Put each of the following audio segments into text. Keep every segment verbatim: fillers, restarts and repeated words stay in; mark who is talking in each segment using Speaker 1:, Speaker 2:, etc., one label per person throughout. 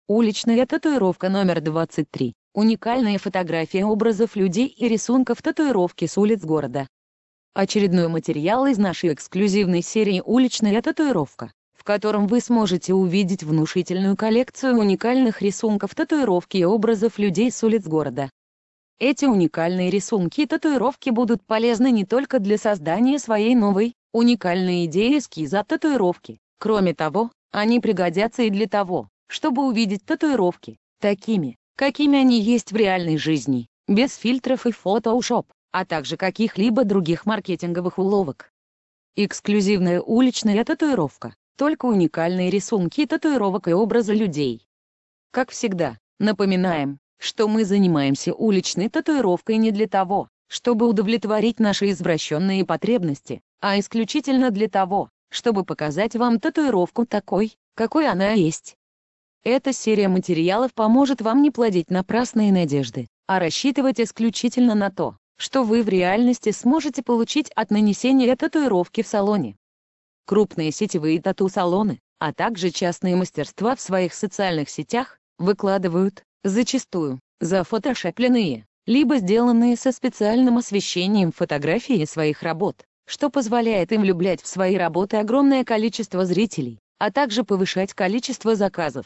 Speaker 1: Уличная татуировка номер двадцать три. Уникальные фотографии образов людей и рисунков татуировки с улиц города. Очередной материал из нашей эксклюзивной серии «Уличная татуировка», в котором вы сможете увидеть внушительную коллекцию уникальных рисунков татуировки и образов людей с улиц города. Эти уникальные рисунки и татуировки будут полезны не только для создания своей новой, уникальной идеи эскиза татуировки. Кроме того, они пригодятся и для того, чтобы увидеть татуировки такими, какими они есть в реальной жизни, без фильтров и фотошоп, а также каких-либо других маркетинговых уловок. Эксклюзивная уличная татуировка, только уникальные рисунки татуировок и образы людей. Как всегда, напоминаем, что мы занимаемся уличной татуировкой не для того, чтобы удовлетворить наши извращенные потребности, а исключительно для того, чтобы показать вам татуировку такой, какой она есть. Эта серия материалов поможет вам не плодить напрасные надежды, а рассчитывать исключительно на то, что вы в реальности сможете получить от нанесения татуировки в салоне. Крупные сетевые тату-салоны, а также частные мастерства в своих социальных сетях, выкладывают, зачастую, зафотошопленные, либо сделанные со специальным освещением фотографии своих работ, что позволяет им влюблять в свои работы огромное количество зрителей, а также повышать количество заказов.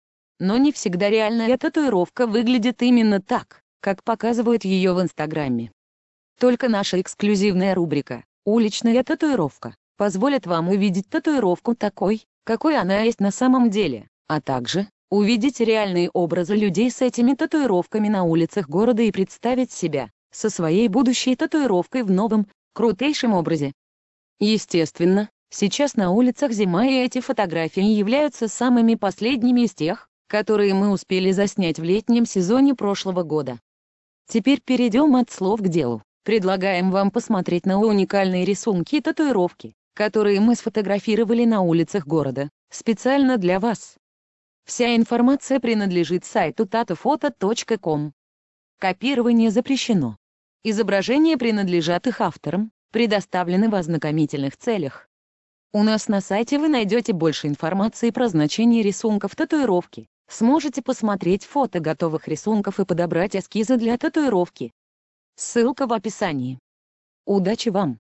Speaker 1: Но не всегда реальная татуировка выглядит именно так, как показывают ее в Инстаграме. Только наша эксклюзивная рубрика «Уличная татуировка» позволит вам увидеть татуировку такой, какой она есть на самом деле, а также увидеть реальные образы людей с этими татуировками на улицах города и представить себя со своей будущей татуировкой в новом, крутейшем образе. Естественно, сейчас на улицах зима, и эти фотографии являются самыми последними из тех, которые мы успели заснять в летнем сезоне прошлого года. Теперь перейдем от слов к делу. Предлагаем вам посмотреть на уникальные рисунки и татуировки, которые мы сфотографировали на улицах города, специально для вас. Вся информация принадлежит сайту татуфото точка ком. Копирование запрещено. Изображения принадлежат их авторам, предоставлены в ознакомительных целях. У нас на сайте вы найдете больше информации про значение рисунков татуировки, сможете посмотреть фото готовых рисунков и подобрать эскизы для татуировки. Ссылка в описании. Удачи вам!